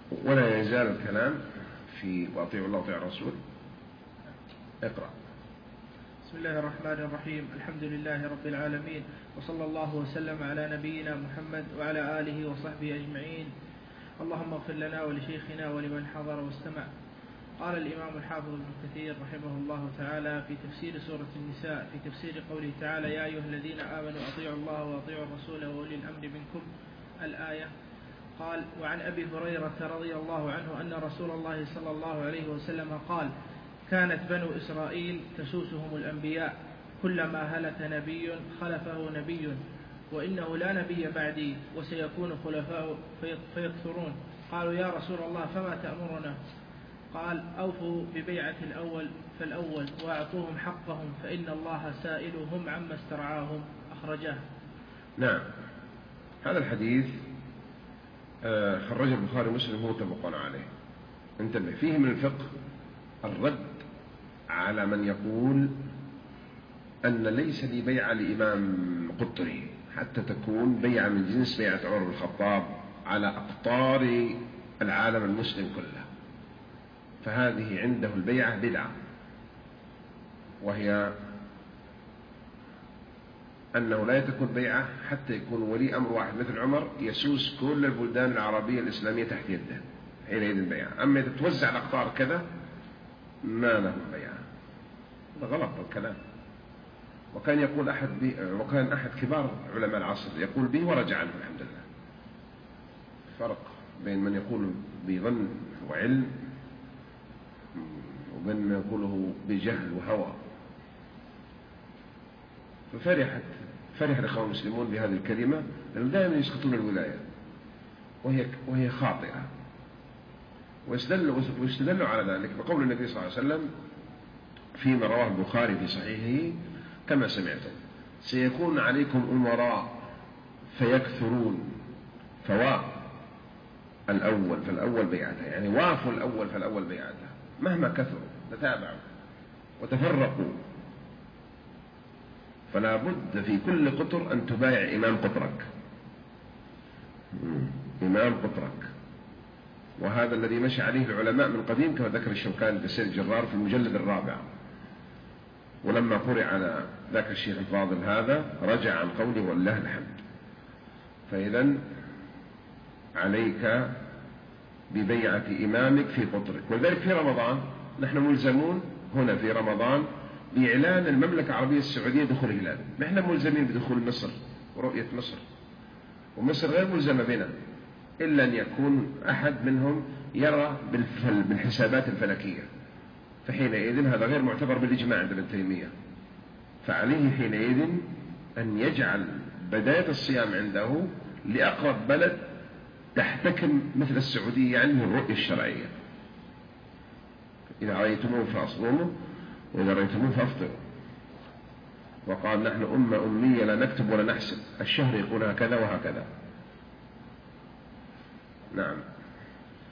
ولا يزال الكلام في وأطيعوا الله وأطيعوا الرسول. اقرأ. بسم الله الرحمن الرحيم. الحمد لله رب العالمين، وصلى الله وسلم على نبينا محمد وعلى آله وصحبه أجمعين. اللهم اغفر لنا ولشيخنا ولمن حضر واستمع. قال الإمام الحافظ ابن كثير رحمه الله تعالى في تفسير سورة النساء في تفسير قوله تعالى: يا أيها الذين آمنوا أطيعوا الله وأطيعوا الرسول وأولي الأمر منكم، الآية. قال: وعن أبي هريرة رضي الله عنه أن رسول الله صلى الله عليه وسلم قال: كانت بنو إسرائيل تسوسهم الأنبياء، كلما هلك نبي خلفه نبي، وإنه لا نبي بعدي وسيكون خلفاء فيكثرون. قالوا: يا رسول الله فما تأمرنا؟ قال: أوفوا ببيعة الأول فالأول وأعطوهم حقهم فإن الله سائلهم عما استرعاهم. أخرجاه. نعم، هذا الحديث خرج البخاري ومسلم هو متفق عليه. انتبه، فيه من الفقه الرد على من يقول أن ليس لي بيعة لإمام قطري حتى تكون بيعة من جنس بيعة عمر بن الخطاب على أقطار العالم المسلم كله، فهذه عنده البيعة بدعة، وهي أنه لا تكون بيعة حتى يكون ولي أمر واحد مثل عمر يسوس كل البلدان العربية الإسلامية تحت يده، حينئذ البيعة. أما إذا توزع الأقطار كذا ما له بيعة، هذا غلط الكلام. وكان أحد كبار علماء العصر يقول به ورجع عنه الحمد لله. فرق بين من يقول بظن وعلم وبين من يقوله بجهل وهوى. فرح الإخوان المسلمون بهذه الكلمة، لأنهم دائما يسقطون الولاية وهي خاطئة، ويستدلوا على ذلك بقول النبي صلى الله عليه وسلم فيما رواه البخاري في صحيحه كما سمعتم: سيكون عليكم أمراء فيكثرون، فوا الأول فالأول بيعته، يعني وافوا الأول فالأول بيعته، مهما كثروا تتابعوا وتفرقوا، فلا بد في كل قطر أن تبايع إمام قطرك، إمام قطرك. وهذا الذي مشى عليه العلماء من قديم كما ذكر الشوكاني في سير الجرار في المجلد الرابع. ولما قرئ على ذاك الشيخ الفاضل هذا رجع عن قوله والله الحمد. فإذا عليك ببيعة إمامك في قطرك. ولذلك في رمضان نحن ملزمون هنا في رمضان بإعلان المملكة العربية السعودية دخول هلال. نحن ملزمين بدخول مصر ورؤية مصر، ومصر غير ملزمة بنا إلا أن يكون أحد منهم يرى بالحسابات الفلكية، فحينئذ هذا غير معتبر بالإجماع عند ابن تيمية. فعليه حينئذ أن يجعل بداية الصيام عنده لأقرب بلد تحتكم مثل السعودية يعني الرؤية الشرعية. إذا رأيتموه فأصوموا وإذا رأيتموه فأفطروا. وقال: نحن أمة أمية لا نكتب ولا نحسب، الشهر يقول هكذا وهكذا. نعم.